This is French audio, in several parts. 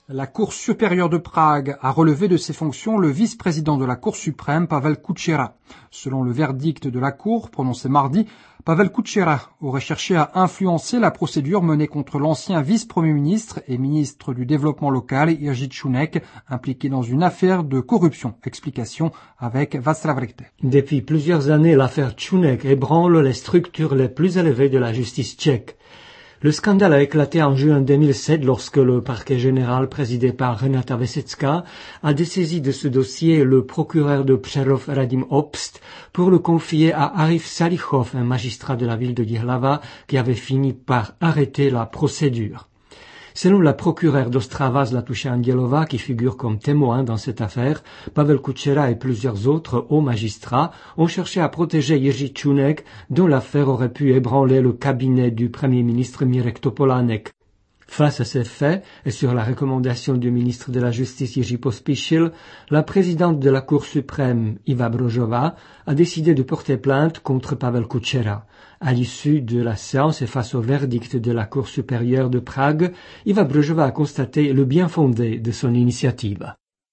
La Cour supérieure de Prague a relevé de ses fonctions le vice-président de la Cour suprême, Pavel Kučera. Selon le verdict de la Cour, prononcé mardi, Pavel Kučera aurait cherché à influencer la procédure menée contre l'ancien vice-premier ministre et ministre du développement local, Jiří Čunek, impliqué dans une affaire de corruption. Explication avec Václav Richter. Depuis plusieurs années, l'affaire Čunek ébranle les structures les plus élevées de la justice tchèque. Le scandale a éclaté en juin 2007 lorsque le parquet général présidé par Renata Vesecká a dessaisi de ce dossier le procureur de Přerov Radim Obst pour le confier à Arif Salichov, un magistrat de la ville de Jihlava qui avait fini par arrêter la procédure. Selon la procureure d'Ostrava Zlatuša Andělová, qui figure comme témoin dans cette affaire, Pavel Kučera et plusieurs autres hauts magistrats ont cherché à protéger Jiří Čunek, dont l'affaire aurait pu ébranler le cabinet du Premier ministre Mirek Topolánek. Face à ces faits, et sur la recommandation du ministre de la Justice Jiří Pospíšil, la présidente de la Cour suprême, Iva Brožová, a décidé de porter plainte contre Pavel Kučera. À l'issue de la séance et face au verdict de la Cour supérieure de Prague, Iva Brožová a constaté le bien fondé de son initiative.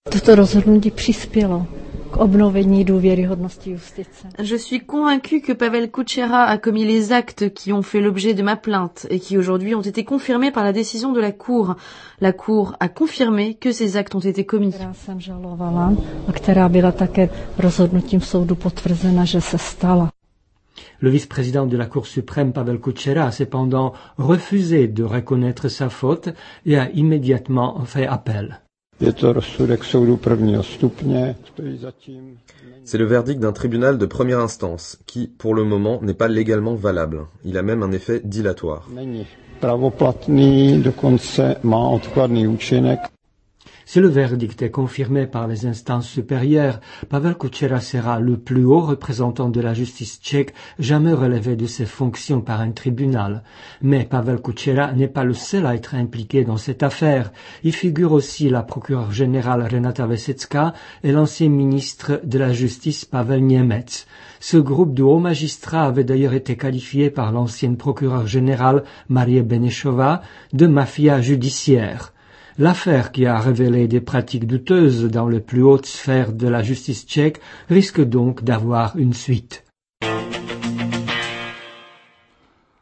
Je suis convaincu que Pavel Kučera a commis les actes qui ont fait l'objet de ma plainte et qui aujourd'hui ont été confirmés par la décision de la Cour. La Cour a confirmé que ces actes ont été commis. Le vice-président de la Cour suprême, Pavel Kučera, a cependant refusé de reconnaître sa faute et a immédiatement fait appel. C'est le verdict d'un tribunal de première instance qui, pour le moment, n'est pas légalement valable. Il a même un effet dilatoire. Si le verdict est confirmé par les instances supérieures, Pavel Kučera sera le plus haut représentant de la justice tchèque jamais relevé de ses fonctions par un tribunal. Mais Pavel Kučera n'est pas le seul à être impliqué dans cette affaire. Y figure aussi la procureure générale Renata Vesecká et l'ancien ministre de la Justice Pavel Němec. Ce groupe de hauts magistrats avait d'ailleurs été qualifié par l'ancienne procureure générale Marie Benešová de mafia judiciaire. L'affaire qui a révélé des pratiques douteuses dans les plus hautes sphères de la justice tchèque risque donc d'avoir une suite.